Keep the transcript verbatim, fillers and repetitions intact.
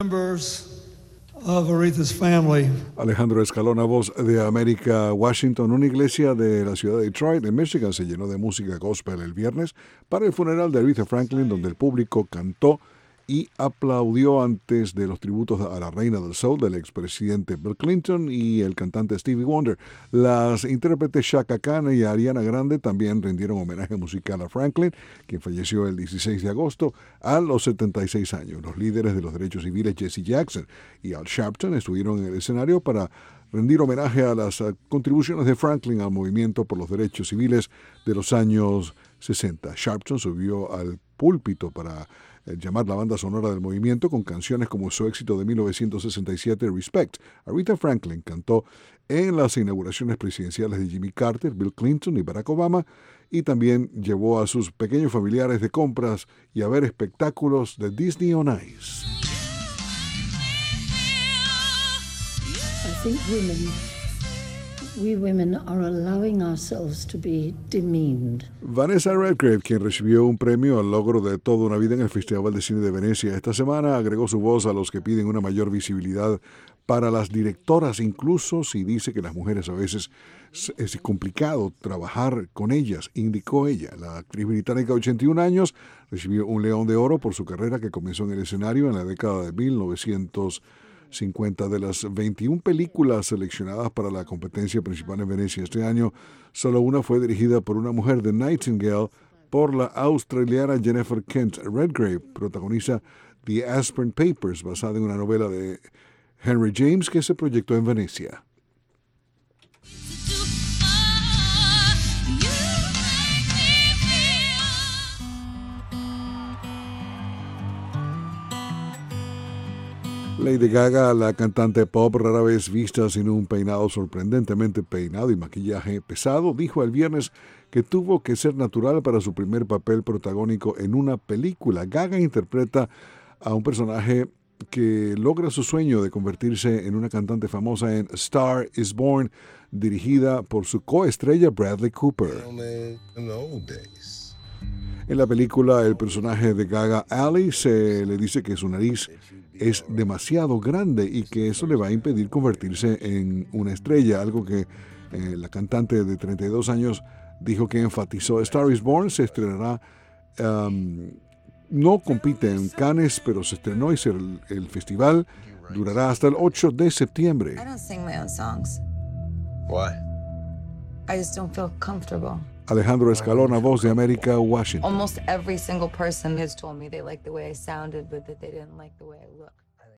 Members of Aretha's family. Alejandro Escalona, voz de América, Washington. Una iglesia de la ciudad de Detroit, en Michigan, se llenó de música gospel el viernes para el funeral de Aretha Franklin, donde el público cantó y aplaudió antes de los tributos a la reina del soul del expresidente Bill Clinton y el cantante Stevie Wonder. Las intérpretes Chaka Khan y Ariana Grande también rindieron homenaje musical a Franklin, quien falleció el dieciséis de agosto a los setenta y seis años. Los líderes de los derechos civiles Jesse Jackson y Al Sharpton estuvieron en el escenario para rendir homenaje a las contribuciones de Franklin al movimiento por los derechos civiles de los años sesenta. Sharpton subió al púlpito para llamar la banda sonora del movimiento con canciones como su éxito de mil novecientos sesenta y siete, Respect. Aretha Franklin cantó en las inauguraciones presidenciales de Jimmy Carter, Bill Clinton y Barack Obama, y también llevó a sus pequeños familiares de compras y a ver espectáculos de Disney on Ice. I think women, we women are allowing ourselves to be demeaned. Vanessa Redgrave, quien recibió un premio al logro de toda una vida en el Festival de Cine de Venecia esta semana, agregó su voz a los que piden una mayor visibilidad para las directoras, incluso si dice que las mujeres a veces es complicado trabajar con ellas, indicó ella. La actriz británica de ochenta y un años recibió un León de Oro por su carrera que comenzó en el escenario en la década de mil novecientos cincuenta. De las veintiuna películas seleccionadas para la competencia principal en Venecia este año, solo una fue dirigida por una mujer, The Nightingale, por la australiana Jennifer Kent. Redgrave protagoniza The Aspern Papers, basada en una novela de Henry James que se proyectó en Venecia. Lady Gaga, la cantante pop rara vez vista sin un peinado sorprendentemente peinado y maquillaje pesado, dijo el viernes que tuvo que ser natural para su primer papel protagónico en una película. Gaga interpreta a un personaje que logra su sueño de convertirse en una cantante famosa en Star is Born, dirigida por su coestrella Bradley Cooper. En la película, el personaje de Gaga, Ali, se le dice que su nariz es demasiado grande y que eso le va a impedir convertirse en una estrella, algo que eh, la cantante de treinta y dos años dijo que enfatizó. Star is Born se estrenará, um, no compite en Cannes, pero se estrenó y se, el, el festival durará hasta el ocho de septiembre. I don't sing my own songs. Why? I just don't feel comfortable. Alejandro Escalona, voz de América, Washington. Almost every single person has told me they like the way I sounded, but that they didn't like the way I looked.